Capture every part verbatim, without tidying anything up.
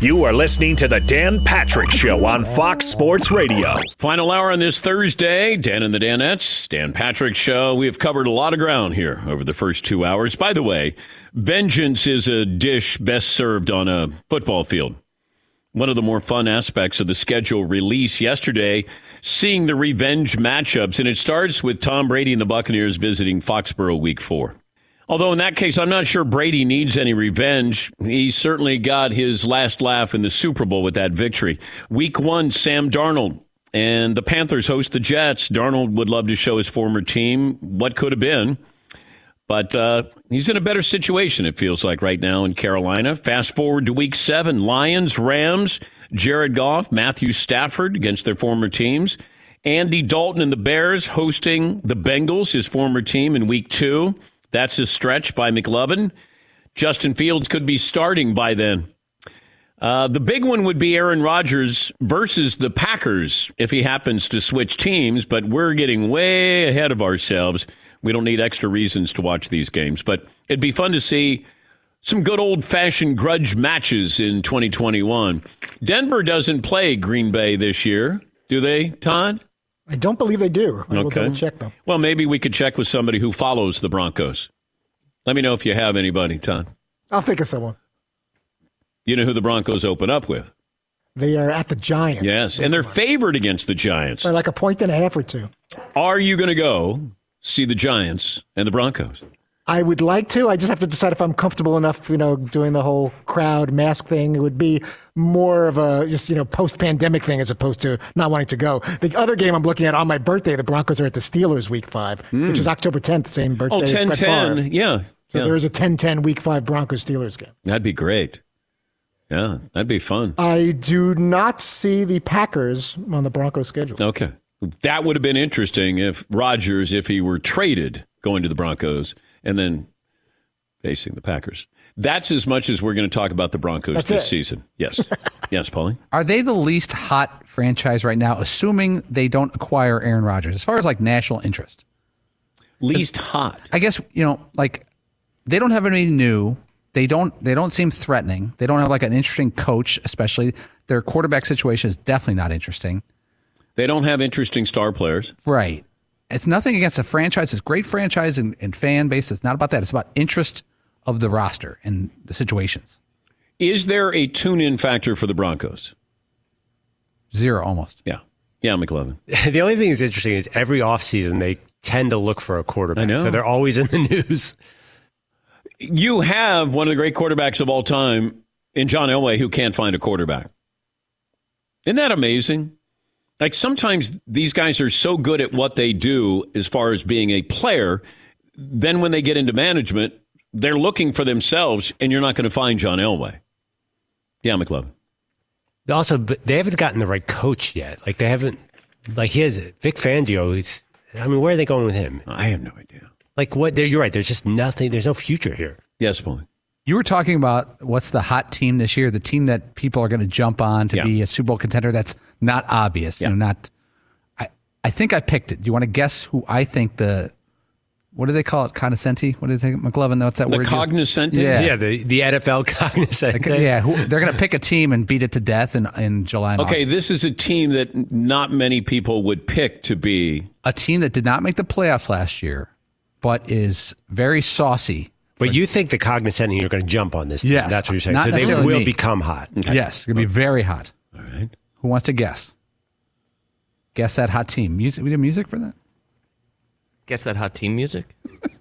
You are listening to the Dan Patrick Show on Fox Sports Radio. Final hour on this Thursday. Dan and the Danettes, Dan Patrick Show. We have covered a lot of ground here over the first two hours. By the way, vengeance is a dish best served on a football field. One of the more fun aspects of the schedule release yesterday, seeing the revenge matchups, and it starts with Tom Brady and the Buccaneers visiting Foxborough week four. Although in that case, I'm not sure Brady needs any revenge. He certainly got his last laugh in the Super Bowl with that victory. Week one, Sam Darnold and the Panthers host the Jets. Darnold would love to show his former team what could have been. But uh, he's in a better situation, it feels like, right now in Carolina. Fast forward to week seven, Lions, Rams, Jared Goff, Matthew Stafford against their former teams. Andy Dalton and the Bears hosting the Bengals, his former team, in week two. That's a stretch by McLovin. Justin Fields could be starting by then. Uh, the big one would be Aaron Rodgers versus the Packers if he happens to switch teams, but we're getting way ahead of ourselves. We don't need extra reasons to watch these games, but it'd be fun to see some good old-fashioned grudge matches in twenty twenty-one. Denver doesn't play Green Bay this year, do they, Todd? I don't believe they do. I will okay. double check them. Well, maybe we could check with somebody who follows the Broncos. Let me know if you have anybody, Todd. I'll think of someone. You know who the Broncos open up with? They are at the Giants. Yes, and they're favored against the Giants. By like a point and a half or two. Are you going to go see the Giants and the Broncos? I would like to. I just have to decide if I'm comfortable enough, you know, doing the whole crowd mask thing. It would be more of a just, you know, post-pandemic thing as opposed to not wanting to go. The other game I'm looking at on my birthday, the Broncos are at the Steelers week five, mm. which is October tenth, same birthday. Oh, ten ten, yeah. So yeah. there is a ten ten week five Broncos-Steelers game. That'd be great. Yeah, that'd be fun. I do not see the Packers on the Broncos schedule. Okay. That would have been interesting if Rodgers, if he were traded going to the Broncos and then facing the Packers. That's as much as we're going to talk about the Broncos That's this it. season. Yes. Yes, Paulie? Are they the least hot franchise right now, assuming they don't acquire Aaron Rodgers, as far as like national interest? Least hot. I guess, you know, like they don't have anything new. They don't they don't seem threatening. They don't have like an interesting coach, especially. Their quarterback situation is definitely not interesting. They don't have interesting star players. Right. It's nothing against the franchise. It's a great franchise and, and fan base. It's not about that. It's about interest of the roster and the situations. Is there a tune-in factor for the Broncos? Zero, almost. Yeah. Yeah, McLovin. The only thing that's interesting is every offseason they tend to look for a quarterback. I know. So they're always in the news. You have one of the great quarterbacks of all time in John Elway who can't find a quarterback. Isn't that amazing? Like sometimes these guys are so good at what they do as far as being a player, then when they get into management, they're looking for themselves, and you're not going to find John Elway. Yeah, McLovin. Also, they haven't gotten the right coach yet. Like they haven't, like he has Vic Fangio. He's, I mean, where are they going with him? I have no idea. Like what? You're right. There's just nothing. There's no future here. Yes, Paulie. You were talking about what's the hot team this year, the team that people are going to jump on to yeah. be a Super Bowl contender. That's not obvious. Yeah. You know, not. I I think I picked it. Do you want to guess who I think the? What do they call it? Cognoscenti? What do they think, McLovin? What's that the word? The cognoscenti? Yeah. Yeah, the, the N F L cognoscenti. Like, yeah, who, they're going to pick a team and beat it to death in, in July and Okay, August. this is a team that not many people would pick to be. A team that did not make the playoffs last year, but is very saucy. But you think the cognoscenti are going to jump on this team. Yes. That's what you're saying. Not So they necessarily will me. become hot. Okay. Yes, it's going to be very hot. All right. Who wants to guess? Guess that hot team. Music. We did music for that? Guess that hot team music?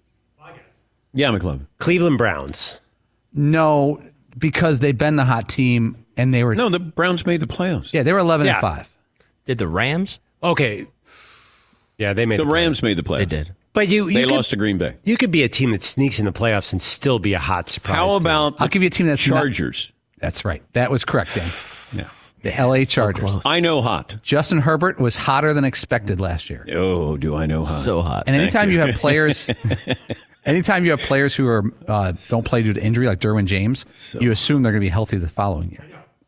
Yeah, McLovin. Cleveland Browns. No, because they've been the hot team and they were. No, the Browns made the playoffs. Yeah, they were eleven Yeah. and five. Did the Rams? Okay. Yeah, they made The the Rams playoffs. made the playoffs. They did. But you, you They could, lost to Green Bay. You could be a team that sneaks in the playoffs and still be a hot surprise. How team. about I'll give you a team that's not- Chargers? That's right. That was correct, Dan. Yeah. The L A Chargers. close. I know hot. Justin Herbert was hotter than expected last year. Oh, do I know hot? So hot. And anytime you. you. have players, anytime you have players who are uh, don't play due to injury, like Derwin James, you assume they're going to be healthy the following year.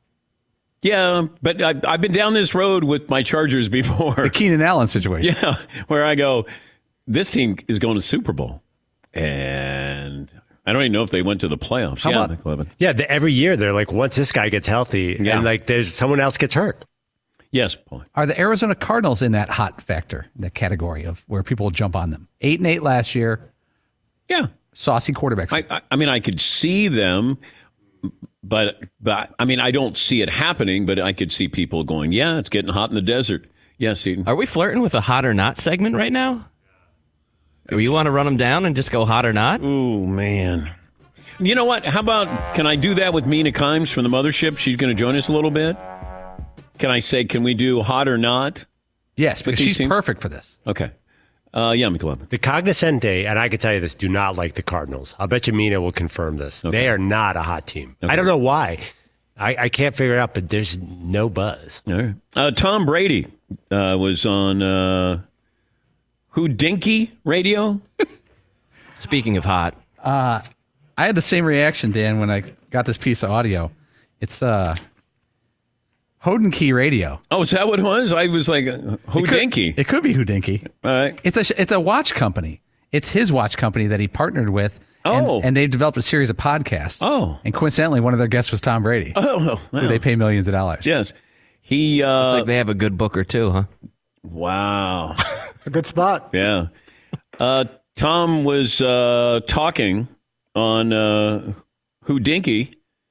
Yeah, but I, I've been down this road with my Chargers before. The Keenan Allen situation. Yeah, where I go, this team is going to Super Bowl. And I don't even know if they went to the playoffs. How yeah, about- McLevin. Yeah, the, every year they're like, once this guy gets healthy, Yeah. and like there's someone else gets hurt. Yes, Paul. Are the Arizona Cardinals in that hot factor, that category of where people will jump on them? Eight and eight last year, Yeah. saucy quarterbacks. I, I, I mean, I could see them, but, but I mean, I don't see it happening, but I could see people going, yeah, it's getting hot in the desert. Yes, Eden. Are we flirting with a hot or not segment right now? Or you want to run them down and just go hot or not? Oh, man. You know what? How about, can I do that with Mina Kimes from the Mothership? She's going to join us a little bit. Can I say, can we do hot or not? yes, because these she's teams? perfect for this. Okay. Uh, yeah, McLevin. The Cognoscente, and I can tell you this, do not like the Cardinals. I'll bet you Mina will confirm this. Okay. They are not a hot team. Okay. I don't know why. I, I can't figure it out, but there's no buzz. All right. Uh, Tom Brady uh, was on uh, Houdinky Radio. Speaking of hot, I had the same reaction, Dan, when I got this piece of audio. It's uh, Houdinky Radio. Oh, is that what it was? I was like, uh, It Houdinky. could, it could be Houdinky. All right. It's a it's a watch company. It's his watch company that he partnered with. And, Oh. and they've developed a series of podcasts. Oh. And coincidentally, one of their guests was Tom Brady. Oh, Who wow. they pay millions of dollars. Yes. He, uh, looks like they have a good booker too, huh? wow. It's a good spot. Yeah. Uh, Tom was uh, talking on uh, Houdinky,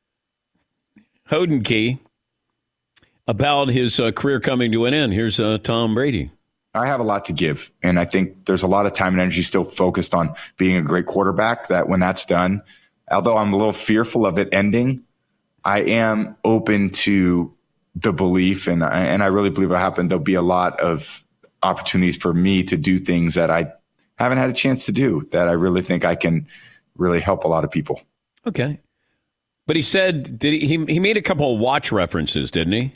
Houdinky, about his uh, career coming to an end. Here's uh, Tom Brady. I have a lot to give. And I think there's a lot of time and energy still focused on being a great quarterback, that when that's done, although I'm a little fearful of it ending, I am open to the belief, and I, and I really believe it'll happen. There'll be a lot of opportunities for me to do things that I haven't had a chance to do, that I really think I can really help a lot of people. Okay. But he said, did he, he, he made a couple of watch references, didn't he?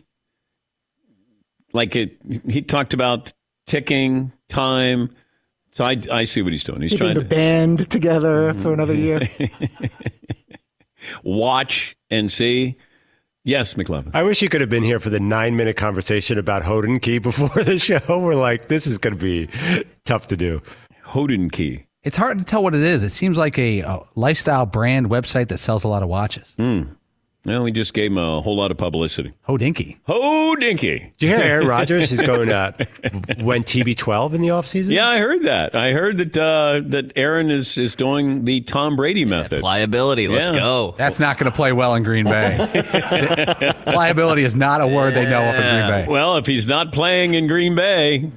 Like it, he talked about ticking, time. So I, I see what he's doing. He's Keeping trying the to band together for another year. watch and see. Yes, McLevin. I wish you could have been here for the nine minute conversation about Houdinky before the show. We're like, this is going to be tough to do. Houdinky. It's hard to tell what it is. It seems like a, a lifestyle brand website that sells a lot of watches. Well, we just gave him a whole lot of publicity. Houdinky. Houdinky. Did you hear Aaron Rodgers is going to went T B twelve in the offseason? Yeah, I heard that. I heard that uh, that Aaron is, is doing the Tom Brady method. Pliability. Let's Yeah. go. That's not going to play well in Green Bay. Liability is not a word they know up in Green Bay. Well, if he's not playing in Green Bay,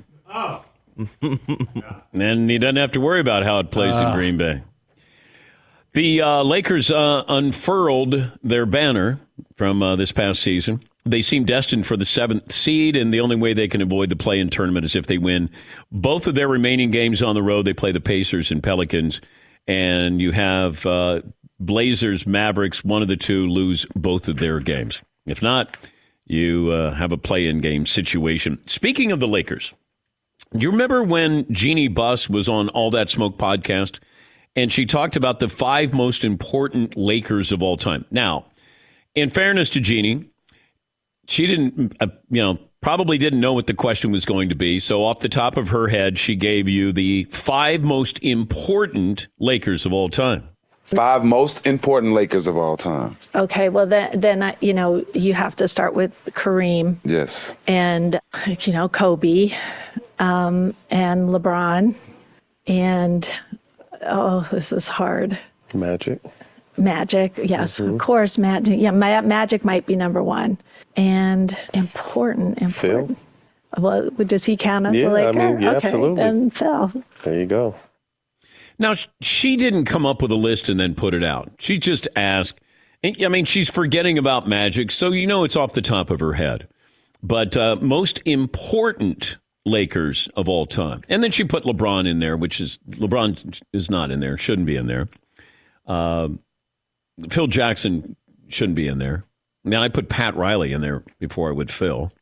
then he doesn't have to worry about how it plays in Green Bay. The uh, Lakers uh, unfurled their banner from uh, this past season. They seem destined for the seventh seed, and the only way they can avoid the play-in tournament is if they win both of their remaining games on the road. They play the Pacers and Pelicans, and you have uh, Blazers, Mavericks, one of the two lose both of their games. If not, you uh, have a play-in game situation. Speaking of the Lakers, do you remember when Jeannie Buss was on All That Smoke podcast, and she talked about the five most important Lakers of all time? Now, in fairness to Jeannie, she didn't, uh, you know, probably didn't know what the question was going to be. So off the top of her head, she gave you the five most important Lakers of all time. Five most important Lakers of all time. Okay, well then, then I, you know, you have to start with Kareem Yes. and you know Kobe, um, and LeBron, and oh, this is hard. Magic. Magic, yes, of course, Magic. Yeah, Ma- Magic might be number one, and important, important. Phil? Well, does he count as Yeah, a I Laker? mean, yeah, okay, absolutely. then Phil. There you go. Now, sh- she didn't come up with a list and then put it out. She just asked. I mean, she's forgetting about Magic, so you know it's off the top of her head. But uh, most important Lakers of all time. And then she put LeBron in there, which is, LeBron is not in there, shouldn't be in there. Uh, Phil Jackson shouldn't be in there. Now, I put Pat Riley in there before I would Phil.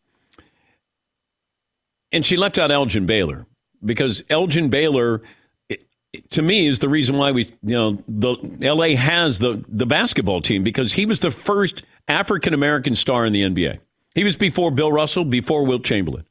And she left out Elgin Baylor, because Elgin Baylor, to me, is the reason why we, you know, the L A has the, the basketball team, because he was the first African-American star in the N B A. He was before Bill Russell, before Wilt Chamberlain.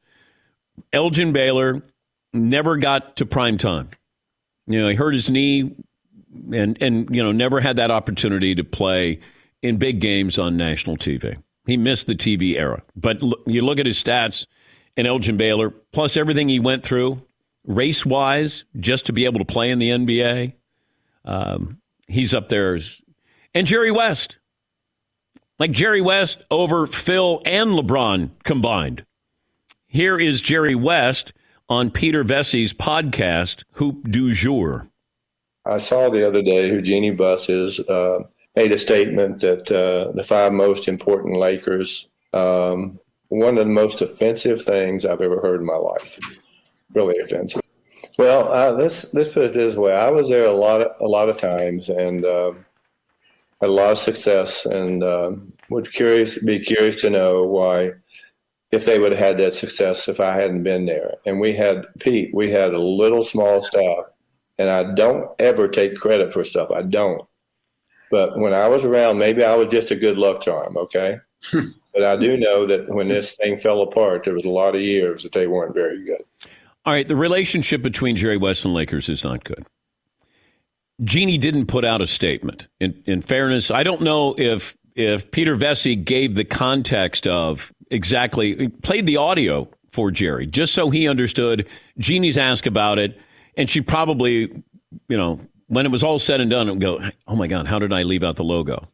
Elgin Baylor never got to prime time. You know, he hurt his knee and and you know never had that opportunity to play in big games on national T V. He missed the T V era. But look, you look at his stats in Elgin Baylor, plus everything he went through, race-wise, just to be able to play in the N B A. Um, he's up there. As, and Jerry West. Like Jerry West over Phil and LeBron combined. Here is Jerry West on Peter Vessey's podcast, Hoop du Jour. I saw the other day who Jeannie Buss is, uh, made a statement that uh, the five most important Lakers, um, one of the most offensive things I've ever heard in my life. Really offensive. Well, uh, let's let's put it this way: I was there a lot of, a lot of times and uh, had a lot of success, and uh, would curious be curious to know why, if they would have had that success if I hadn't been there. And we had Pete, we had a little small staff, and I don't ever take credit for stuff. I don't. But when I was around, maybe I was just a good luck charm, okay? But I do know that when this thing fell apart, there was a lot of years that they weren't very good. All right, the relationship between Jerry West and Lakers is not good. Jeannie didn't put out a statement. In, in fairness, I don't know if if Peter Vessey gave the context of exactly, played the audio for Jerry, just so he understood. Jeannie's asked about it, and she probably, you know, when it was all said and done, it would go, oh my God, how did I leave out the logo?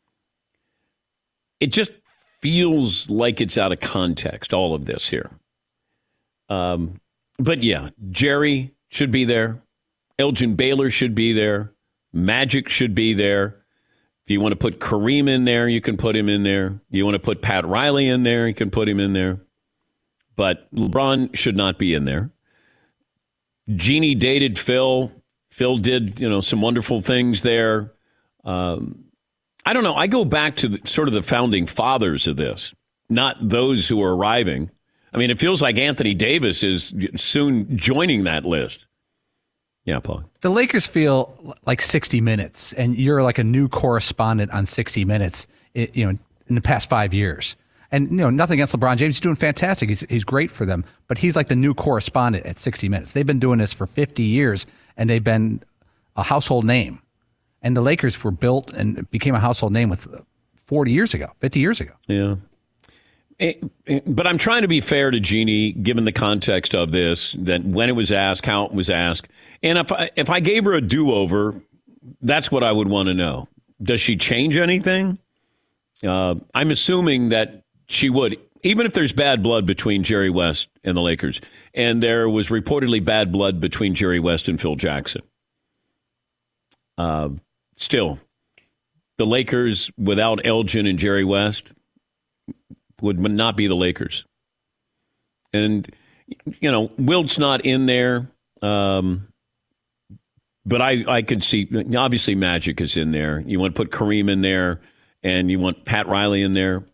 It just feels like it's out of context, all of this here. Um, but yeah, Jerry should be there. Elgin Baylor should be there. Magic should be there. If you want to put Kareem in there, you can put him in there. You want to put Pat Riley in there, you can put him in there. But LeBron should not be in there. Jeannie dated Phil. Phil did, you know, some wonderful things there. Um, I don't know. I go back to the, sort of the founding fathers of this, not those who are arriving. I mean, it feels like Anthony Davis is soon joining that list. Yeah, Paul. The Lakers feel like sixty minutes, and you're like a new correspondent on sixty minutes, you know, in the past five years. And, you know, nothing against LeBron James. He's doing fantastic. He's, he's great for them. But he's like the new correspondent at sixty minutes. They've been doing this for fifty years, and they've been a household name. And the Lakers were built and became a household name with forty years ago, fifty years ago. Yeah. It, it, but I'm trying to be fair to Jeannie, given the context of this, that when it was asked, how it was asked. And if I, if I gave her a do-over, that's what I would want to know. Does she change anything? Uh, I'm assuming that she would, even if there's bad blood between Jerry West and the Lakers. And there was reportedly bad blood between Jerry West and Phil Jackson. Uh, still, the Lakers without Elgin and Jerry West would not be the Lakers. And, you know, Wilt's not in there. Um, but I, I could see, obviously Magic is in there. You want to put Kareem in there, and you want Pat Riley in there.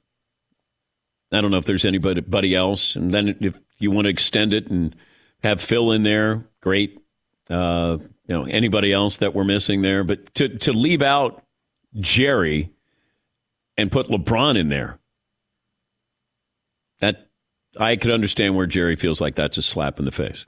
I don't know if there's anybody else. And then if you want to extend it and have Phil in there, great. Uh, you know, anybody else that we're missing there. But to, to leave out Jerry and put LeBron in there, that I could understand where Jerry feels like that's a slap in the face.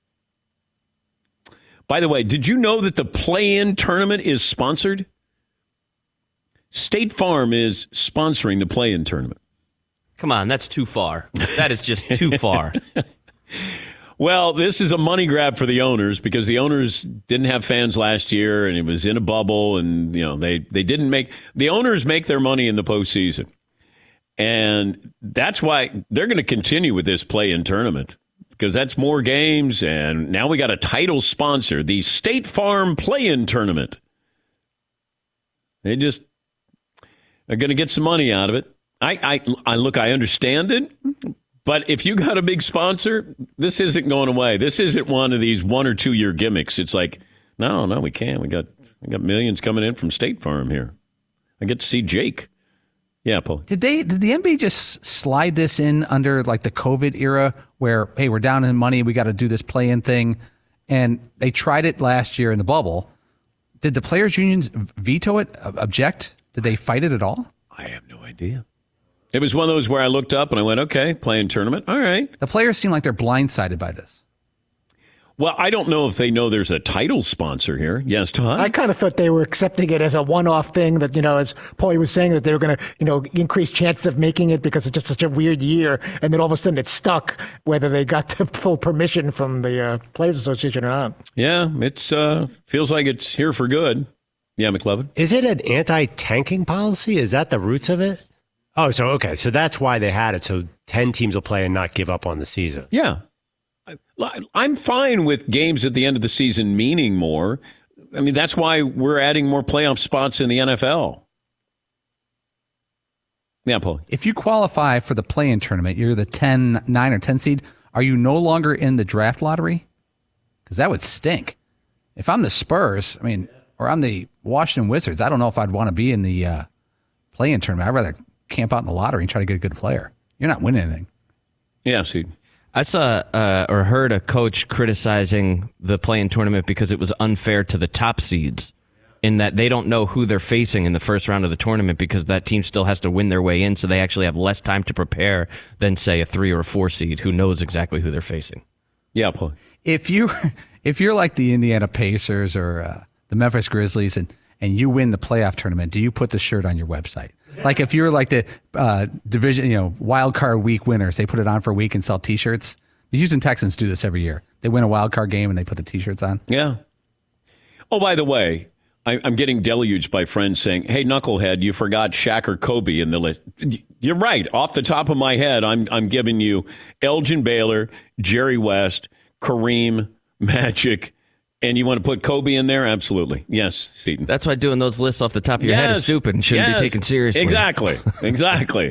By the way, did you know that the play-in tournament is sponsored? State Farm is sponsoring the play-in tournament. Come on, that's too far. That is just too far. Well, this is a money grab for the owners because the owners didn't have fans last year, and it was in a bubble, and you know they they didn't make the owners make their money in the postseason. And that's why they're going to continue with this play-in tournament because that's more games. And now we got a title sponsor, the State Farm play-in tournament. They just are going to get some money out of it. I, I, I look, I understand it. But if you got a big sponsor, this isn't going away. This isn't one of these one or two year gimmicks. It's like, no, no, we can't. We got, we got millions coming in from State Farm here. I get to see Jake. Yeah, Paul. Did they? Did the N B A just slide this in under like the COVID era, where hey, we're down in money, we got to do this play-in thing, and they tried it last year in the bubble. Did the players' unions veto it? Object? Did they fight it at all? I have no idea. It was one of those where I looked up and I went, okay, play-in tournament, all right. The players seem like they're blindsided by this. Well, I don't know if they know there's a title sponsor here. Yes, Todd? I kind of thought they were accepting it as a one-off thing that, you know, as Paulie was saying, that they were going to, you know, increase chances of making it because it's just such a weird year. And then all of a sudden it stuck, whether they got the full permission from the uh, Players Association or not. Yeah, it's uh, feels like it's here for good. Yeah, McLovin? Is it an anti-tanking policy? Is that the roots of it? Oh, so, okay. So that's why they had it. So ten teams will play and not give up on the season. Yeah. I'm fine with games at the end of the season meaning more. I mean, that's why we're adding more playoff spots in the N F L. Yeah, Paul. If you qualify for the play-in tournament, you're the ten, nine, or ten seed, are you no longer in the draft lottery? Because that would stink. If I'm the Spurs, I mean, or I'm the Washington Wizards, I don't know if I'd want to be in the uh, play-in tournament. I'd rather camp out in the lottery and try to get a good player. You're not winning anything. Yeah, see. I saw uh, or heard a coach criticizing the play-in tournament because it was unfair to the top seeds in that they don't know who they're facing in the first round of the tournament because that team still has to win their way in, so they actually have less time to prepare than, say, a three or a four seed who knows exactly who they're facing. Yeah, Paul. If, you, if you're like the Indiana Pacers or uh, the Memphis Grizzlies and, and you win the playoff tournament, do you put the shirt on your website? Like if you're like the uh, division, you know, wild card week winners, they put it on for a week and sell T-shirts. The Houston Texans do this every year. They win a wild card game and they put the T-shirts on. Yeah. Oh, by the way, I, I'm getting deluged by friends saying, "Hey, knucklehead, you forgot Shaq or Kobe in the list." You're right. Off the top of my head, I'm I'm giving you Elgin Baylor, Jerry West, Kareem, Magic. And you want to put Kobe in there? Absolutely. Yes, Seton. That's why doing those lists off the top of your yes. head is stupid and shouldn't yes. be taken seriously. Exactly. Exactly.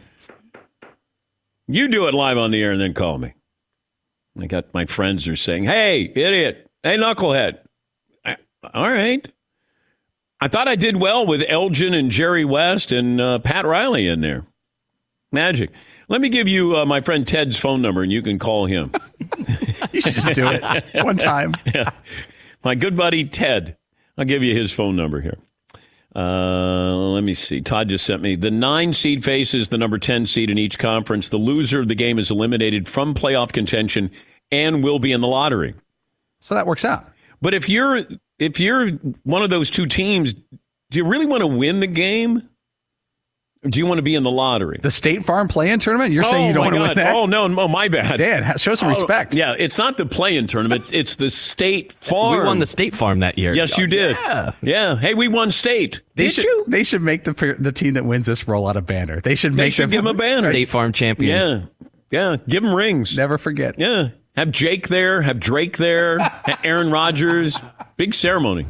You do it live on the air and then call me. I got my friends are saying, "Hey, idiot. Hey, knucklehead." I, all right. I thought I did well with Elgin and Jerry West and uh, Pat Riley in there. Magic. Let me give you uh, my friend Ted's phone number, and you can call him. You should just do it one time. Yeah. My good buddy Ted. I'll give you his phone number here. Uh, let me see. Todd just sent me. The nine seed faces the number ten seed in each conference. The loser of the game is eliminated from playoff contention and will be in the lottery. So that works out. But if you're if you're one of those two teams, do you really want to win the game? Or do you want to be in the lottery? The State Farm play-in tournament? You're oh saying you don't want to God. win that? Oh, no, no, my bad. Dan, show some oh, respect. Yeah, it's not the play-in tournament. It's the State Farm. We won the State Farm that year. Yes, you did. Yeah. Yeah. Hey, we won state. They Did should, you? They should make the the team that wins this roll out a banner. They should They make should them give them a banner. State Farm champions. Yeah. Yeah. Give them rings. Never forget. Yeah. Have Jake there. Have Drake there. Have Aaron Rodgers. Big ceremony.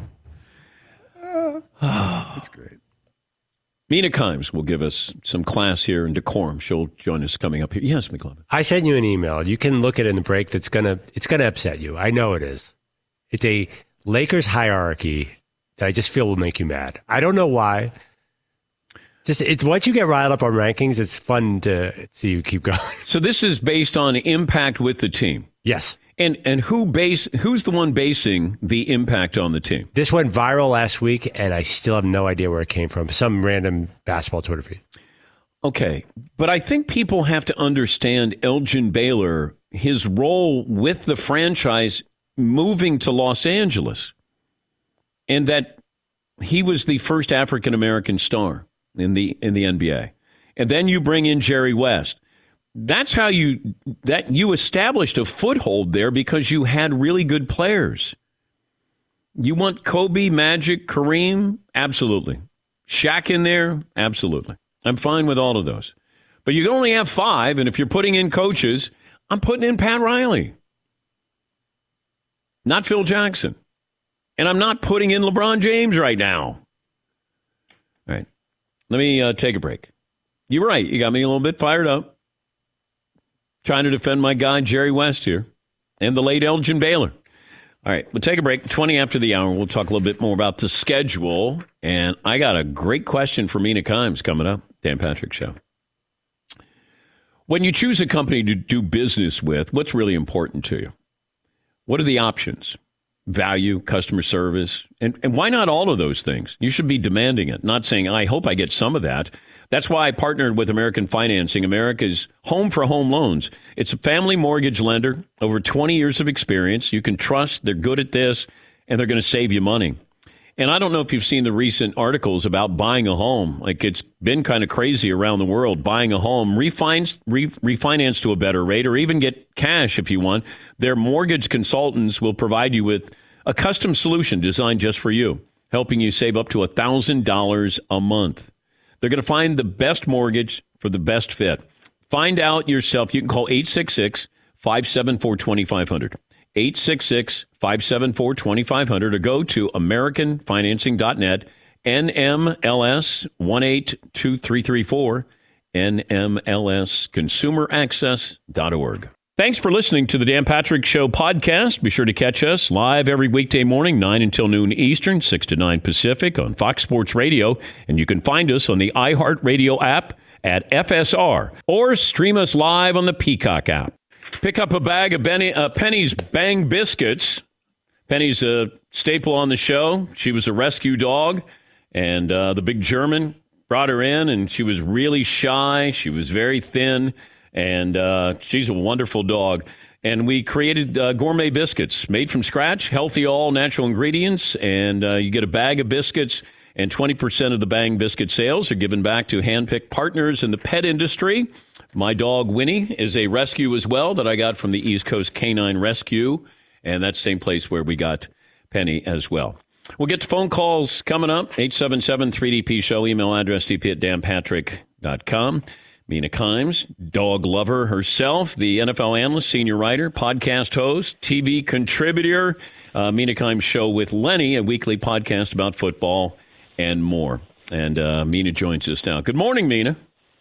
That's great. Mina Kimes will give us some class here in decorum. She'll join us coming up here. Yes, McLovin. I sent you an email. You can look at it in the break. That's gonna it's gonna upset you. I know it is. It's a Lakers hierarchy that I just feel will make you mad. I don't know why. Just it's once you get riled up on rankings, it's fun to see you keep going. So this is based on impact with the team. Yes. And and who base who's the one basing the impact on the team? This went viral last week, and I still have no idea where it came from. Some random basketball Twitter feed. Okay, but I think people have to understand Elgin Baylor, his role with the franchise moving to Los Angeles, and that he was the first African American star in the in the N B A. And then you bring in Jerry West. That's how you that you established a foothold there because you had really good players. You want Kobe, Magic, Kareem? Absolutely. Shaq in there? Absolutely. I'm fine with all of those. But you can only have five, and if you're putting in coaches, I'm putting in Pat Riley. Not Phil Jackson. And I'm not putting in LeBron James right now. All right. Let me uh, take a break. You're right. You got me a little bit fired up. Trying to defend my guy, Jerry West here, and the late Elgin Baylor. All right, we'll take a break. twenty after the hour, we'll talk a little bit more about the schedule. And I got a great question for Mina Kimes coming up. Dan Patrick Show. When you choose a company to do business with, what's really important to you? What are the options? value, customer service. And, and why not all of those things? You should be demanding it, not saying, I hope I get some of that. That's why I partnered with American Financing, America's home for home loans. It's a family mortgage lender, over twenty years of experience. You can trust they're good at this, and they're going to save you money. And I don't know if you've seen the recent articles about buying a home. Like, it's been kind of crazy around the world, buying a home, refinance, re, refinance to a better rate, or even get cash if you want. Their mortgage consultants will provide you with a custom solution designed just for you, helping you save up to one thousand dollars a month. They're going to find the best mortgage for the best fit. Find out yourself. You can call eight six six, five seven four, two five zero zero. eight six six, five seven four, two five zero zero, or go to american financing dot net, N M L S one eight two three three four, N M L S consumer access dot org. Thanks for listening to the Dan Patrick Show podcast. Be sure to catch us live every weekday morning, nine until noon Eastern, six to nine Pacific on Fox Sports Radio. And you can find us on the iHeartRadio app at F S R, or stream us live on the Peacock app. Pick up a bag of Benny, uh, Penny's Bang Biscuits. Penny's a staple on the show. She was a rescue dog, and uh, the big German brought her in, and she was really shy. She was very thin, and uh, she's a wonderful dog. And we created uh, gourmet biscuits made from scratch, healthy, all natural ingredients, and uh, you get a bag of biscuits, and twenty percent of the Bang Biscuit sales are given back to hand-picked partners in the pet industry. My dog, Winnie, is a rescue as well that I got from the East Coast Canine Rescue, and that's the same place where we got Penny as well. We'll get to phone calls coming up, eight seven seven, three D P show, email address d p at dan patrick dot com. Mina Kimes, dog lover herself, the N F L analyst, senior writer, podcast host, T V contributor, uh, Mina Kimes Show with Lenny, a weekly podcast about football and more. And uh, Mina joins us now. Good morning, Mina.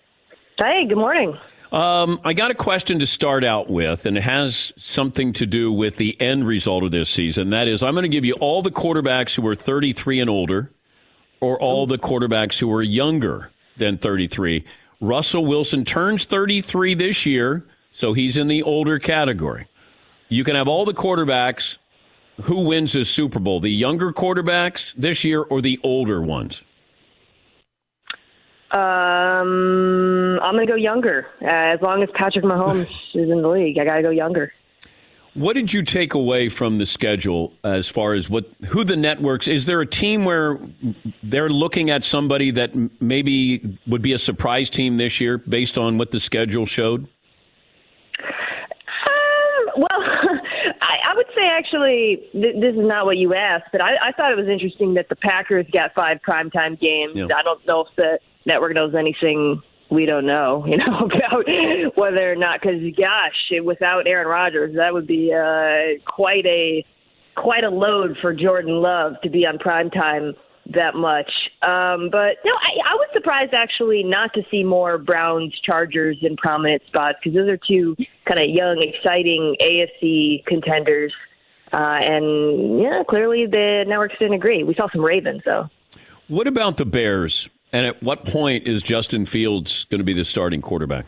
Hey, good morning. Um, I got a question to start out with, and it has something to do with the end result of this season. That is, I'm going to give you all the quarterbacks who are thirty-three and older, or all the quarterbacks who are younger than thirty-three. Russell Wilson turns thirty-three this year, so he's in the older category. You can have all the quarterbacks. Who wins the Super Bowl? The younger quarterbacks this year or the older ones? Um, I'm going to go younger. Uh, as long as Patrick Mahomes is in the league, I got to go younger. What did you take away from the schedule as far as what who the networks? Is there a team where they're looking at somebody that maybe would be a surprise team this year based on what the schedule showed? Um, well, I, I would say actually th- this is not what you asked, but I, I thought it was interesting that the Packers got five primetime games. Yeah. I don't know if the network knows anything we don't know, you know, about whether or not, because gosh, without Aaron Rodgers, that would be uh, quite a quite a load for Jordan Love to be on primetime that much. Um, but no, I, I was surprised actually not to see more Browns Chargers in prominent spots, because those are two kind of young, exciting A F C contenders. Uh, and yeah, clearly the networks didn't agree. We saw some Ravens though. What about the Bears? And at what point is Justin Fields going to be the starting quarterback?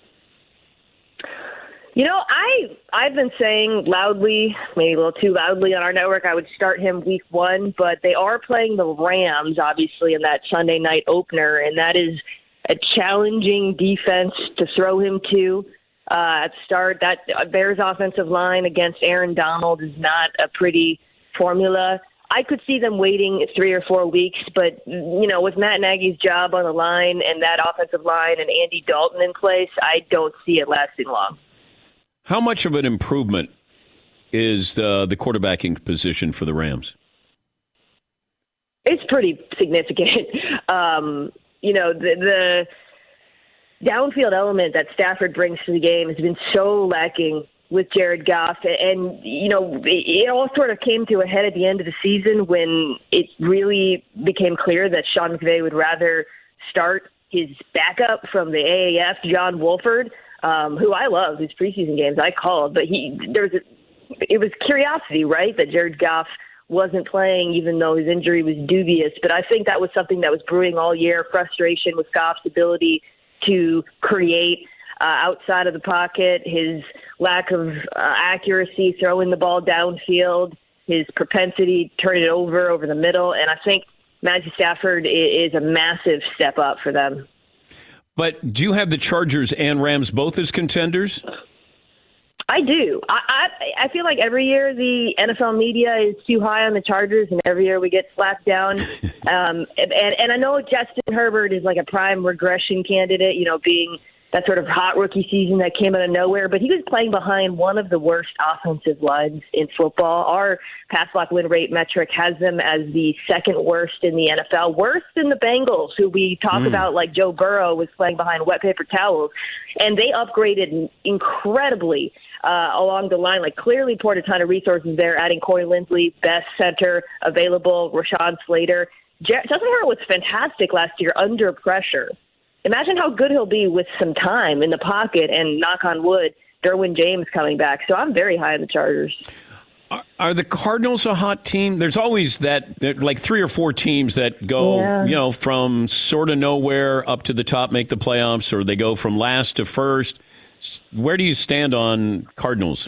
You know, I, I've been saying loudly, maybe a little too loudly on our network, I would start him week one, but they are playing the Rams, obviously, in that Sunday night opener, and that is a challenging defense to throw him to uh, at start. That Bears offensive line against Aaron Donald is not a pretty formula. I could see them waiting three or four weeks, but, you know, with Matt Nagy's job on the line and that offensive line and Andy Dalton in place, I don't see it lasting long. How much of an improvement is uh, the quarterbacking position for the Rams? It's pretty significant. Um, you know, the, the downfield element that Stafford brings to the game has been so lacking with Jared Goff. And, you know, it, it all sort of came to a head at the end of the season when it really became clear that Sean McVay would rather start his backup from the A A F, John Wolford, um, who I loved his preseason games. I called, but he there was a, it was curiosity, right, that Jared Goff wasn't playing even though his injury was dubious. But I think that was something that was brewing all year, frustration with Goff's ability to create uh, outside of the pocket, his lack of uh, accuracy throwing the ball downfield, his propensity to turn it over over the middle, and I think Matthew Stafford is a massive step up for them. But do you have the Chargers and Rams both as contenders? I do. I, I I feel like every year the N F L media is too high on the Chargers, and every year we get slapped down. um, and, and I know Justin Herbert is like a prime regression candidate, you know, being that sort of hot rookie season that came out of nowhere, but he was playing behind one of the worst offensive lines in football. Our pass block win rate metric has them as the second worst in the N F L, worse than the Bengals, who we talk mm. about like Joe Burrow was playing behind wet paper towels. And they upgraded incredibly uh, along the line, like clearly poured a ton of resources there, adding Corey Linsley, best center available, Rashawn Slater. Justin Herbert was fantastic last year under pressure. Imagine how good he'll be with some time in the pocket and, knock on wood, Derwin James coming back. So I'm very high on the Chargers. Are, are the Cardinals a hot team? There's always that, like three or four teams that go, yeah. you know, from sort of nowhere up to the top, make the playoffs, or they go from last to first. Where do you stand on Cardinals?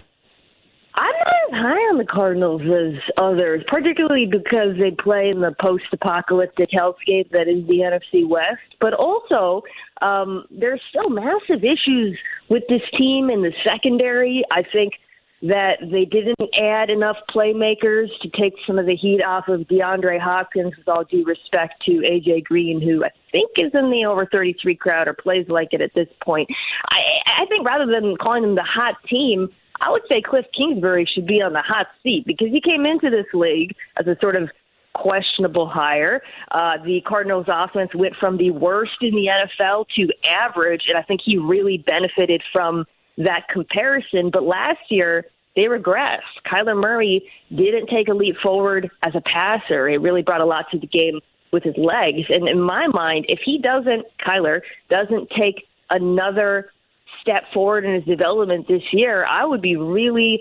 I'm not as high on the Cardinals as others, particularly because they play in the post-apocalyptic hellscape that is the N F C West. But also, um, there's still massive issues with this team in the secondary. I think that they didn't add enough playmakers to take some of the heat off of DeAndre Hopkins, with all due respect to A J Green, who I think is in the over thirty-three crowd or plays like it at this point. I, I think rather than calling them the hot team, I would say Cliff Kingsbury should be on the hot seat because he came into this league as a sort of questionable hire. Uh, the Cardinals offense went from the worst in the N F L to average, and I think he really benefited from that comparison. But last year, they regressed. Kyler Murray didn't take a leap forward as a passer. It really brought a lot to the game with his legs. And in my mind, if he doesn't, Kyler, doesn't take another step forward in his development this year, I would be really,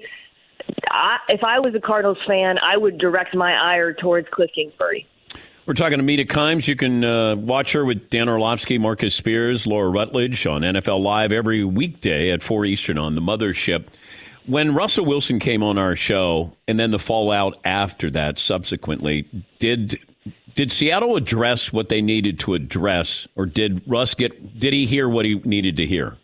I, if I was a Cardinals fan, I would direct my ire towards Cliff Kingsbury. We're talking to Mita Kimes. You can uh, watch her with Dan Orlovsky, Marcus Spears, Laura Rutledge on N F L Live every weekday at four Eastern on the Mothership. When Russell Wilson came on our show, and then the fallout after that subsequently, did did Seattle address what they needed to address, or did Russ get, did he hear what he needed to hear?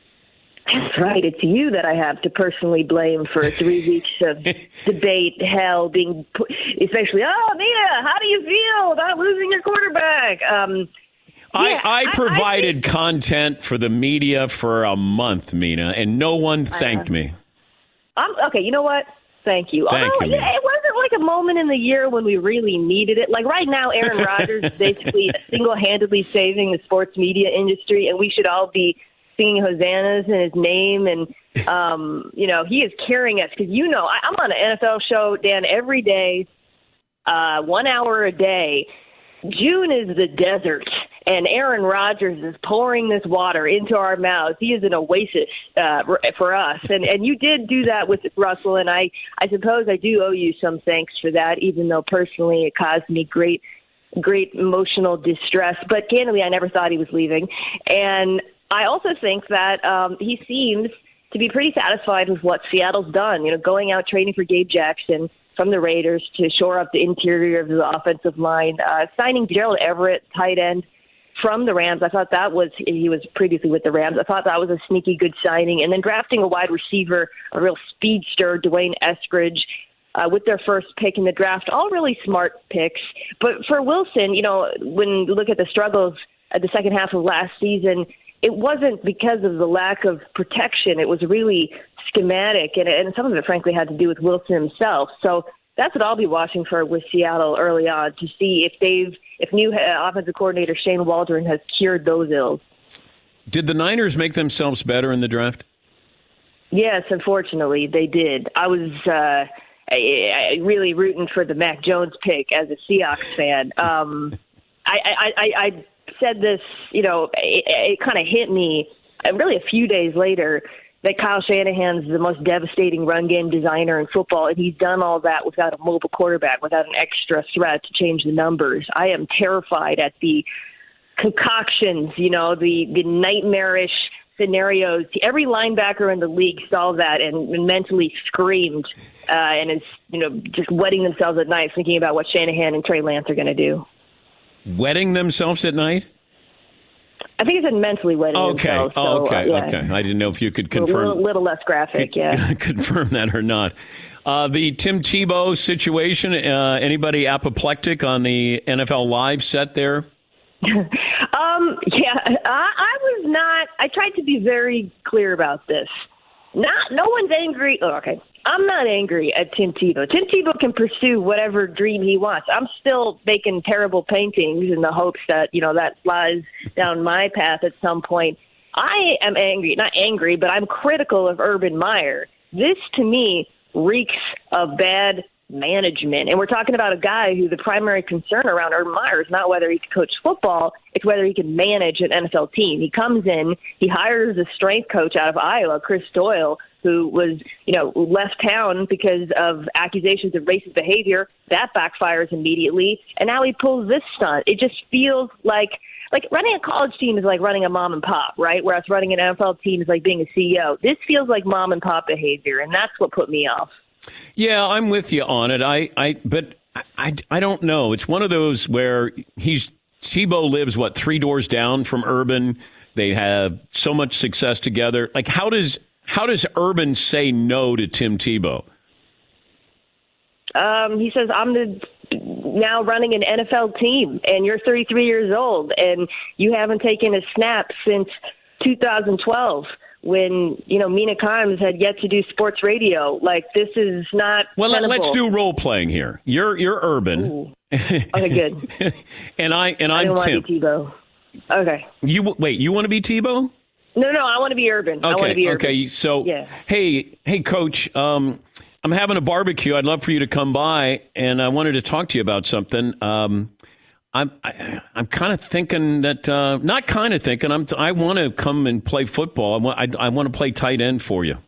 That's right. It's you that I have to personally blame for three weeks of debate, hell, being put, especially, oh, Mita, how do you feel about losing your quarterback? Um, yeah, I, I provided I, I think, content for the media for a month, Mina, and no one thanked uh, me. I'm, okay, you know what? Thank you. Thank Although, you, yeah, it wasn't like a moment in the year when we really needed it. Like right now, Aaron Rodgers is basically single-handedly saving the sports media industry, and we should all be singing hosannas in his name. And, um, you know, he is carrying us because, you know, I, I'm on an N F L show, Dan, every day, uh, one hour a day. June is the desert, and Aaron Rodgers is pouring this water into our mouths. He is an oasis uh, for us, and and you did do that with Russell, and I, I suppose I do owe you some thanks for that, even though personally it caused me great, great emotional distress. But candidly, I never thought he was leaving, and I also think that um, he seems to be pretty satisfied with what Seattle's done, you know, going out training for Gabe Jackson from the Raiders to shore up the interior of the offensive line, uh, signing Gerald Everett, tight end, from the Rams. I thought that was, he was previously with the Rams. I thought that was a sneaky good signing. And then drafting a wide receiver, a real speedster, Dwayne Eskridge, uh, with their first pick in the draft. All really smart picks. But for Wilson, you know, when you look at the struggles at the second half of last season, it wasn't because of the lack of protection. It was really schematic, and, and some of it, frankly, had to do with Wilson himself. So that's what I'll be watching for with Seattle early on, to see if they've, if new offensive coordinator Shane Waldron has cured those ills. Did the Niners make themselves better in the draft? Yes, unfortunately, they did. I was uh, I, I really rooting for the Mac Jones pick as a Seahawks fan. Um, I, I, I, I said this, you know, it, it kind of hit me uh, really a few days later that Kyle Shanahan's the most devastating run game designer in football, and he's done all that without a mobile quarterback, without an extra threat to change the numbers. I am terrified at the concoctions, you know, the, the nightmarish scenarios. Every linebacker in the league saw that and, and mentally screamed uh, and is, you know, just wetting themselves at night thinking about what Shanahan and Trey Lance are going to do. Wetting themselves at night? I think it said mentally wetting okay. themselves. So, Oh, okay. uh, yeah. Okay. I didn't know if you could confirm. A little, little less graphic, could, yeah. confirm that or not. Uh, the Tim Tebow situation, uh, anybody apoplectic on the N F L Live set there? um, yeah, I, I was not. I tried to be very clear about this. Not, no one's angry. Oh, okay, I'm not angry at Tim Tebow. Tim Tebow can pursue whatever dream he wants. I'm still making terrible paintings in the hopes that you know that lies down my path at some point. I am angry, not angry, but I'm critical of Urban Meyer. This, to me, reeks of bad management. And we're talking about a guy who the primary concern around Urban Meyer is not whether he can coach football, it's whether he can manage an N F L team. He comes in, he hires a strength coach out of Iowa, Chris Doyle, who was, you know, left town because of accusations of racist behavior. That backfires immediately. And now he pulls this stunt. It just feels like Like running a college team is like running a mom and pop, right? Whereas running an N F L team is like being a C E O. This feels like mom and pop behavior, and that's what put me off. Yeah, I'm with you on it. I, I, but I, I don't know. It's one of those where he's Tebow lives what three doors down from Urban. They have so much success together. Like, how does how does Urban say no to Tim Tebow? Um, he says, "I'm the." now running an N F L team, and you're thirty-three years old, and you haven't taken a snap since two thousand twelve when, you know, Mina Kimes had yet to do sports radio. Like, this is not Well, tenable. let's do role playing here. You're you're Urban. Okay, good. and I and I I'm don't want Tim. to be Tebow. Okay. You wait, you want to be Tebow? No, no, I want to be Urban. I want Okay, to be Urban. okay. So, Yeah. hey, hey, Coach, um, I'm having a barbecue. I'd love for you to come by, and I wanted to talk to you about something. Um, I'm I, I'm kind of thinking that uh, not kind of thinking. I'm I want to come and play football. I want I, I want to play tight end for you.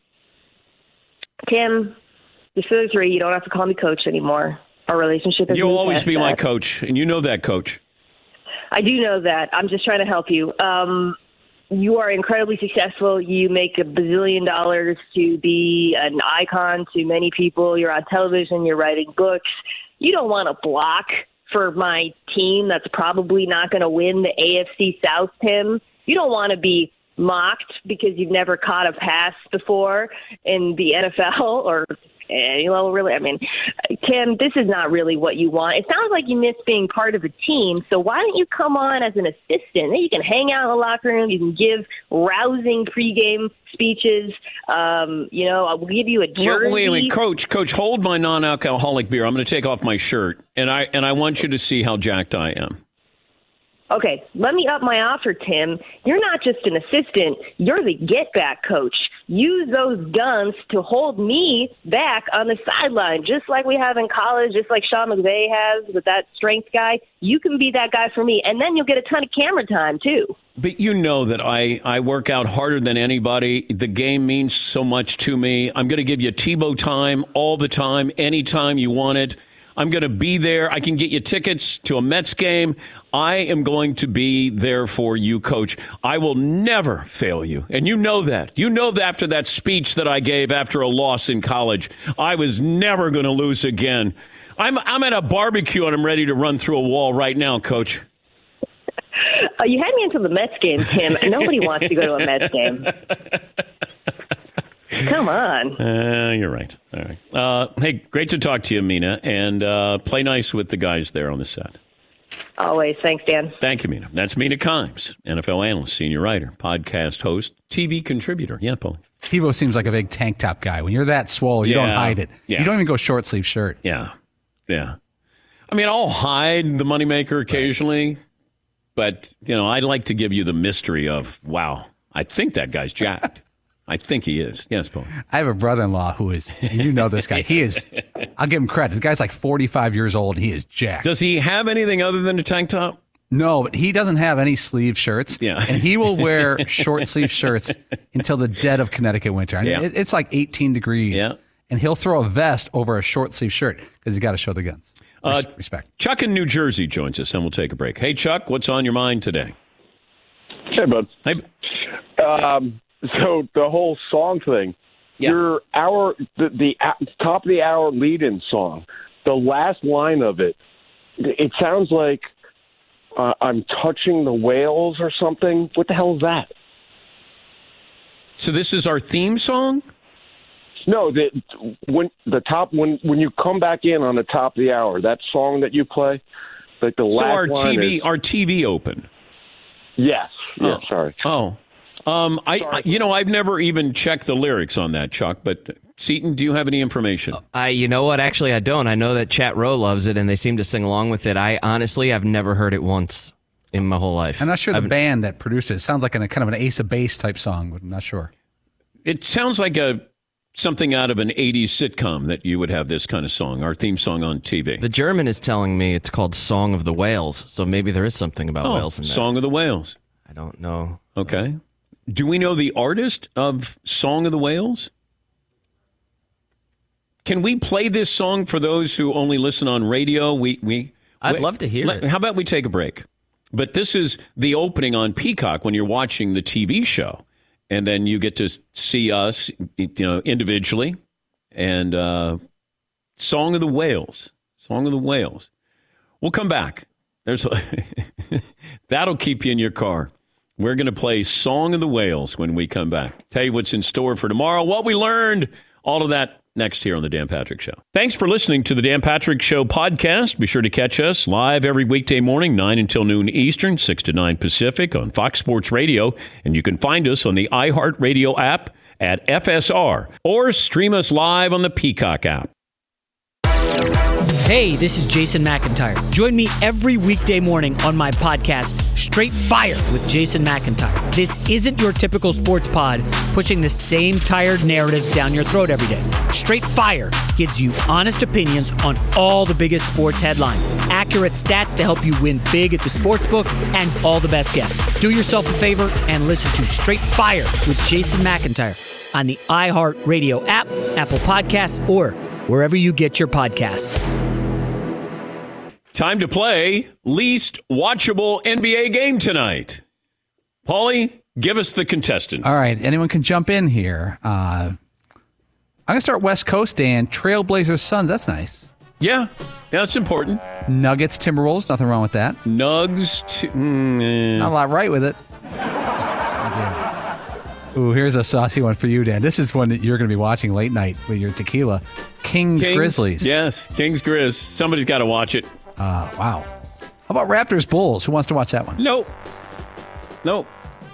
Tim, you're thirty-three. You don't have to call me Coach anymore. Our relationship is. You'll always be my coach, and you know that, Coach. I do know that. I'm just trying to help you. Um, you are incredibly successful. You make a bazillion dollars to be an icon to many people. You're on television. You're writing books. You don't want to block for my team that's probably not going to win the A F C South, Tim. You don't want to be mocked because you've never caught a pass before in the N F L or any level, really. I mean, Tim, this is not really what you want. It sounds like you miss being part of a team, so why don't you come on as an assistant? Then you can hang out in the locker room. You can give rousing pregame speeches. Um, you know, I'll give you a jersey. Wait, wait, wait, Coach, Coach, hold my non-alcoholic beer. I'm going to take off my shirt, and I and I want you to see how jacked I am. Okay, let me up my offer, Tim. You're not just an assistant. You're the get-back coach. Use those guns to hold me back on the sideline, just like we have in college, just like Sean McVay has with that strength guy. You can be that guy for me, and then you'll get a ton of camera time, too. But you know that I, I work out harder than anybody. The game means so much to me. I'm going to give you Tebow time all the time, anytime you want it. I'm going to be there. I can get you tickets to a Mets game. I am going to be there for you, Coach. I will never fail you. And you know that. You know that after that speech that I gave after a loss in college, I was never going to lose again. I'm I'm at a barbecue and I'm ready to run through a wall right now, Coach. Uh, you had me until the Mets game, Tim. Nobody wants to go to a Mets game. Come on. Uh, you're right. All right. Uh, hey, great to talk to you, Mina, and uh, play nice with the guys there on the set. Always. Thanks, Dan. Thank you, Mina. That's Mina Kimes, N F L analyst, senior writer, podcast host, T V contributor. Yeah, Paul. Tebow seems like a big tank top guy. When you're that swole, you Yeah. don't hide it. Yeah. You don't even go short sleeve shirt. Yeah. Yeah. I mean, I'll hide the moneymaker occasionally, but, you know, I'd like to give you the mystery of, wow, I think that guy's jacked. I think he is. Yes, Paul. I have a brother-in-law who is, and you know this guy. He is, I'll give him credit. The guy's like forty-five years old. He is jacked. Does he have anything other than a tank top? No, but he doesn't have any sleeve shirts. Yeah. And he will wear short sleeve shirts until the dead of Connecticut winter. And Yeah. it, it's like eighteen degrees. Yeah. And he'll throw a vest over a short sleeve shirt because he's got to show the guns. Uh, Res- Respect. Chuck in New Jersey joins us, and we'll take a break. Hey, Chuck, what's on your mind today? Hey, bud. Hey. Um, so the whole song thing, Yeah. your hour, the, the a- top of the hour lead-in song, the last line of it, it sounds like uh, I'm touching the whales or something. What the hell is that? So this is our theme song? No, the when the top when when you come back in on the top of the hour, that song that you play, like the So last our line T V, is, our T V open. yes, yeah, Oh. sorry. Oh, um, I, I, you know, I've never even checked the lyrics on that, Chuck. But Seton, do you have any information? I, you know what? Actually, I don't. I know that Chat Row loves it, and they seem to sing along with it. I honestly, I've never heard it once in my whole life. I'm not sure the I've- band that produced it. It sounds like an, a kind of an Ace of Base type song, but I'm not sure. It sounds like a something out of an eighties sitcom that you would have this kind of song, our theme song on T V. The German is telling me it's called Song of the Whales, so maybe there is something about Oh, whales in there. Song of the Whales. I don't know. Okay. Do we know the artist of Song of the Whales? Can we play this song for those who only listen on radio? We we I'd we- love to hear let- it. How about we take a break? But this is the opening on Peacock when you're watching the T V show, and then you get to see us, you know, individually. And uh, Song of the Whales, Song of the Whales. We'll come back. There's that'll keep you in your car. We're going to play Song of the Whales when we come back. Tell you what's in store for tomorrow, what we learned, all of that next here on The Dan Patrick Show. Thanks for listening to The Dan Patrick Show podcast. Be sure to catch us live every weekday morning, nine until noon Eastern, six to nine Pacific on Fox Sports Radio. And you can find us on the iHeartRadio app at F S R or stream us live on the Peacock app. Hey, this is Jason McIntyre. Join me every weekday morning on my podcast, Straight Fire with Jason McIntyre. This isn't your typical sports pod pushing the same tired narratives down your throat every day. Straight Fire gives you honest opinions on all the biggest sports headlines, accurate stats to help you win big at the sportsbook, and all the best guests. Do yourself a favor and listen to Straight Fire with Jason McIntyre on the iHeartRadio app, Apple Podcasts, or wherever you get your podcasts. Time to play least watchable N B A game tonight. Paulie, give us the contestants. All right, anyone can jump in here. Uh, I'm going to start West Coast, Dan. Trailblazers Suns, that's nice. Yeah, yeah, that's important. Nuggets Timberwolves, nothing wrong with that. Nugs, t- mm, eh. Not a lot right with it. Ooh, here's a saucy one for you, Dan. This is one that you're going to be watching late night with your tequila. Kings, Kings Grizzlies. Yes, Kings Grizz. Somebody's got to watch it. Uh, wow. How about Raptors Bulls? Who wants to watch that one? Nope. Nope.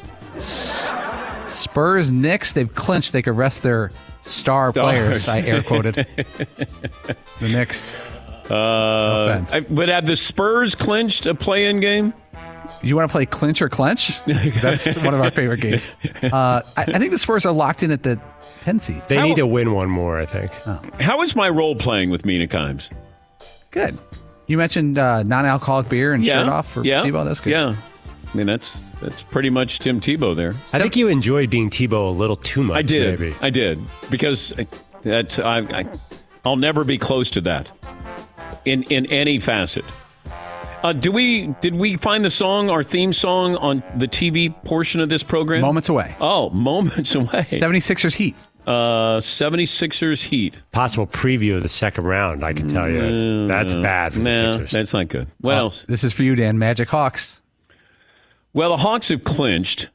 Spurs Knicks. They've clinched. They could rest their star Stars. players. I air quoted. The Knicks. Uh, No I, but have the Spurs clinched a play-in game? You want to play clinch or clench? That's one of our favorite games. Uh, I, I think the Spurs are locked in at the ten seed. They How- need to win one more, I think. Oh. How is my role playing with Mina Kimes? Good. You mentioned uh, non-alcoholic beer and Yeah, shirt off for yeah, Tebow. That's good. Yeah, I mean that's that's pretty much Tim Tebow there. I think you enjoyed being Tebow a little too much. I did. Maybe. I did because that I, I I'll never be close to that in in any facet. Uh, do we did we find the song, our theme song, on the T V portion of this program? Moments away. Oh, moments away. seventy-sixers Heat. Uh, seventy-sixers Heat. Possible preview of the second round, I can tell you. No, That's no. bad for the No, Sixers. that's not good. What Uh, else? This is for you, Dan. Magic Hawks. Well, the Hawks have clinched.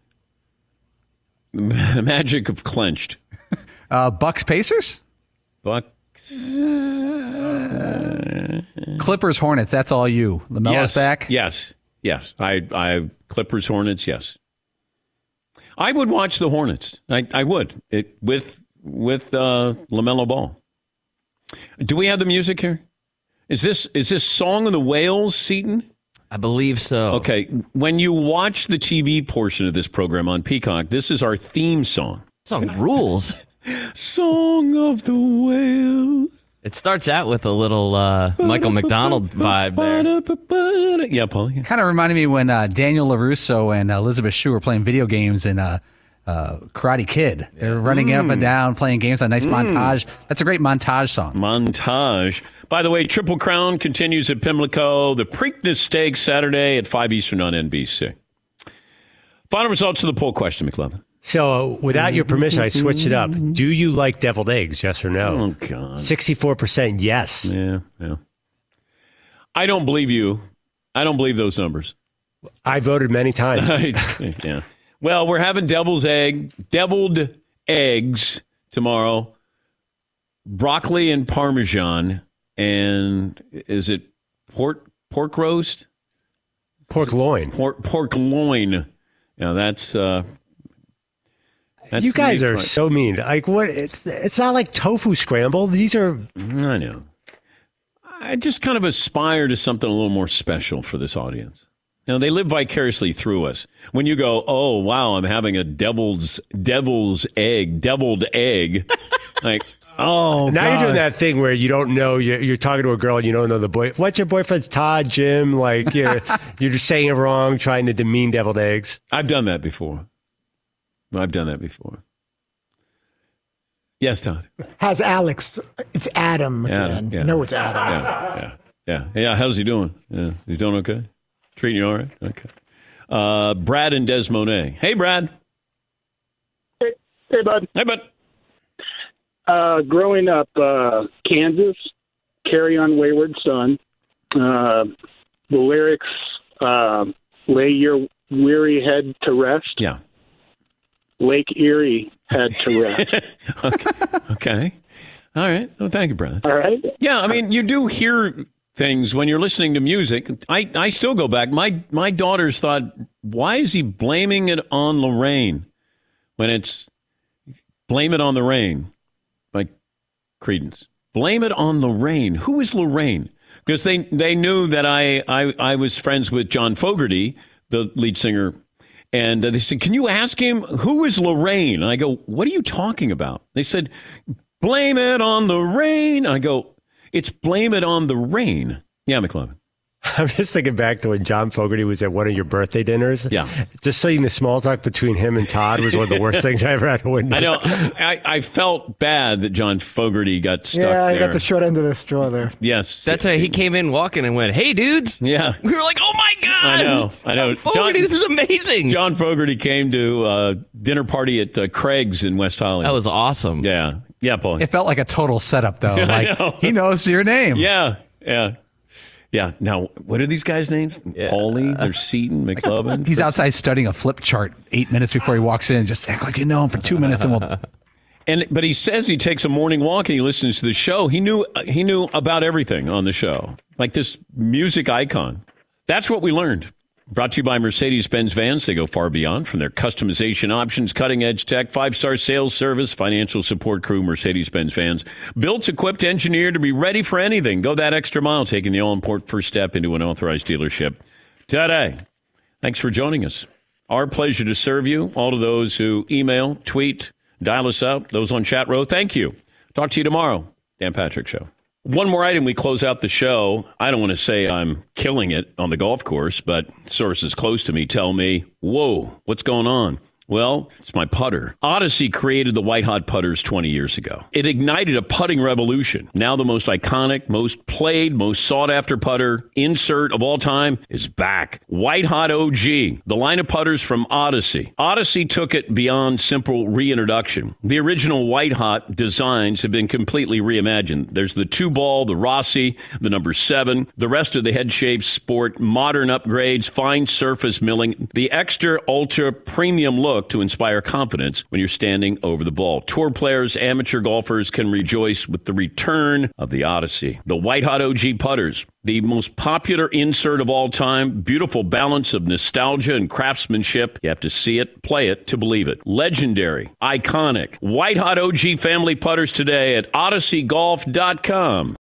The Magic have clinched. Uh, Bucks Pacers. Bucks. Clippers Hornets. That's all you. LaMelo's yes, back. Yes, yes. I, I Clippers Hornets. Yes, I would watch the Hornets. I, I would it with with uh, LaMelo Ball. Do we have the music here? Is this is this Song of the Whales, Seton? I believe so. Okay. When you watch the T V portion of this program on Peacock, this is our theme song. Song rules. Song of the Whales. It starts out with a little uh, Michael McDonald vibe there. Yeah, Paul. Yeah. Kind of reminded me when uh, Daniel LaRusso and Elizabeth Shue were playing video games in uh, uh, Karate Kid. They're running Mm. up and down, playing games. A nice montage. That's a great montage song. Montage. By the way, Triple Crown continues at Pimlico. The Preakness Stakes Saturday at five Eastern on N B C. Final results of the poll question, McLovin. So, without your permission, I switched it up. Do you like deviled eggs? Yes or no? Oh, God. sixty-four percent yes. Yeah, yeah. I don't believe you. I don't believe those numbers. I voted many times. Yeah. Well, we're having devil's egg, deviled eggs tomorrow. Broccoli and Parmesan. And is it pork pork roast? Pork loin. Pork, pork loin. Yeah, that's... Uh, That's you guys are front. so mean. Like what? It's it's not like tofu scramble. These are. I know. I just kind of aspire to something a little more special for this audience. You know, they live vicariously through us. When you go, oh wow, I'm having a devil's devil's egg, deviled egg, like oh. Now God. you're doing that thing where you don't know. You're, you're talking to a girl and you don't know the boy. What's your boyfriend's Todd, Jim? Like you're you're just saying it wrong, trying to demean deviled eggs. I've done that before. I've done that before. Yes, Todd. How's Alex? It's Adam again. Adam, yeah. No, it's Adam. Yeah, yeah, yeah. Yeah, how's he doing? Yeah, he's doing okay? Treating you all right? Okay. Uh, Brad and Des Monet. Hey, Brad. Hey, hey bud. Hey, bud. Uh, growing up, uh, Kansas, Carry On Wayward Son. Uh, the lyrics, uh, lay your weary head to rest. Yeah. Lake Erie had to rest. okay. okay. All right. Well, thank you, Brad. All right. Yeah, I mean, you do hear things when you're listening to music. I, I still go back. My my daughters thought, why is he blaming it on Lorraine when it's Blame It on the Rain, like Creedence. Blame it on Lorraine. Who is Lorraine? Because they, they knew that I, I, I was friends with John Fogerty, the lead singer. And they said, can you ask him, who is Lorraine? And I go, what are you talking about? They said, blame it on the rain. And I go, it's blame it on the rain. Yeah, McLovin. I'm just thinking back to when John Fogerty was at one of your birthday dinners. Yeah. Just seeing the small talk between him and Todd was one of the worst things I ever had to witness. I know. I, I felt bad that John Fogerty got stuck Yeah, I there. got the short end of the straw there. Yes. That's why he came in walking and went, hey, dudes. Yeah. We were like, oh, my God. I know. I know. Fogerty, this is amazing. John Fogerty came to a dinner party at uh, Craig's in West Hollywood. That was awesome. Yeah. Yeah, Paul. It felt like a total setup, though. Like, know. he knows your name. Yeah. Yeah. Yeah. Now, what are these guys' names? Yeah. Paulie, there's Seaton, McLovin. He's outside studying a flip chart eight minutes before he walks in. Just act like you know him for two minutes, and we'll. And but he says he takes a morning walk and he listens to the show. He knew he knew about everything on the show, like this music icon. That's what we learned. Brought to you by Mercedes-Benz Vans. They go far beyond from their customization options, cutting-edge tech, five-star sales service, financial support crew, Mercedes-Benz Vans. Built, equipped, engineered to be ready for anything. Go that extra mile, taking the all-important first step into an authorized dealership today. Thanks for joining us. Our pleasure to serve you. All of those who email, tweet, dial us up, those on chat row, thank you. Talk to you tomorrow. Dan Patrick Show. One more item, we close out the show. I don't want to say I'm killing it on the golf course, but sources close to me tell me, whoa, what's going on? Well, it's my putter. Odyssey created the White Hot putters twenty years ago. It ignited a putting revolution. Now the most iconic, most played, most sought-after putter insert of all time is back. White Hot O G, the line of putters from Odyssey. Odyssey took it beyond simple reintroduction. The original White Hot designs have been completely reimagined. There's the two ball, the Rossi, the number seven, the rest of the head shapes sport modern upgrades, fine surface milling, the extra ultra premium look to inspire confidence when you're standing over the ball. Tour players, amateur golfers can rejoice with the return of the Odyssey. The White Hot O G putters, the most popular insert of all time, beautiful balance of nostalgia and craftsmanship. You have to see it, play it to believe it. Legendary, iconic, White Hot O G family putters today at odyssey golf dot com.